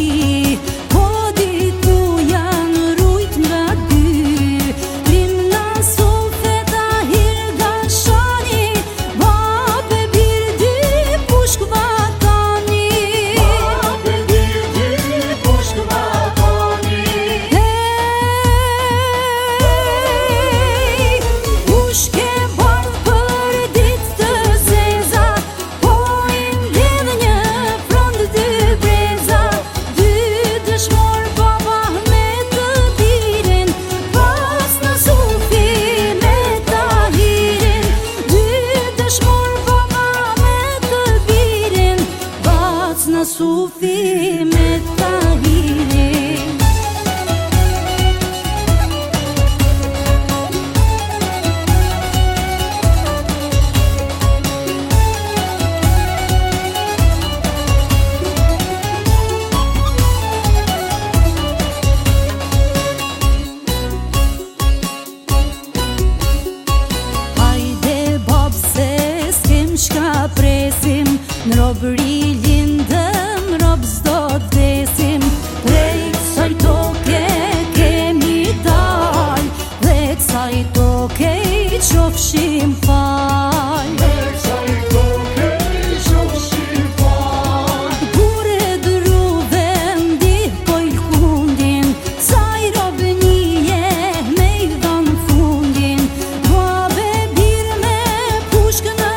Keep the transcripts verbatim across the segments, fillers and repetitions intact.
Po diku janë rujt nga dy, Limna Sofe Tahir Gashani, Babe bir dy pushk vatani. Babe bir dy pushk vatani. Hey, kush ke bardh për ditë të zeza, po i mbledh një frond dy breza, dy dëshmor baba me të birin, pas në Sufi me Tahirin. Dy dëshmor baba me të birin, pas në Sufi me Tahirin. Shka presim, në robëri lindëm, rob s'do t'vesim. Prej kësaj toke kemi dal, dhe kësaj toke i qofshim fal. Dhe kësaj toke i qofshim fal. Bure druve ndihkoj lkundin, saj robënije me i dhon fundin. Babe bir me pushk në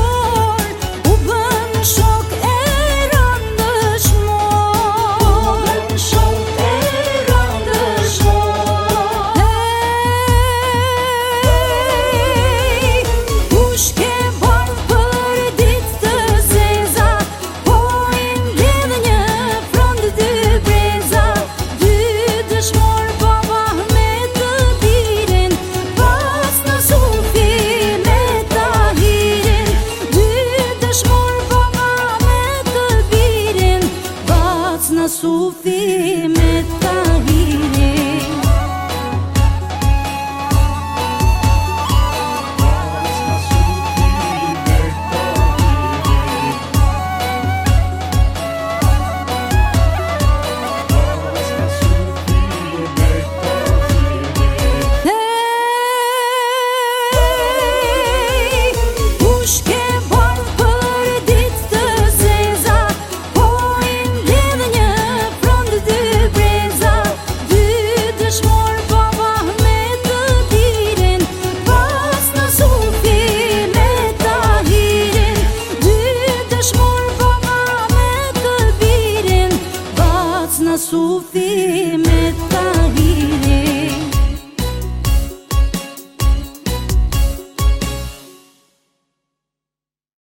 shok e rëndëshmor, shok e rëndëshmor. Hey, kush ke bardh për ditë të zeza, po i mbledh një frond dy breza, dy dëshmor baba me të birin, pas në Sufi me Tahirin. Dy dëshmor në Sufi me Tahirin. Hey, kush ke bardh për ditë të zeza, po i mbledh një frond dy breza, dy dëshmor baba me të birin, pas në Sufi me Tahirin. Dy dëshmor baba me të birin, pas në Sufi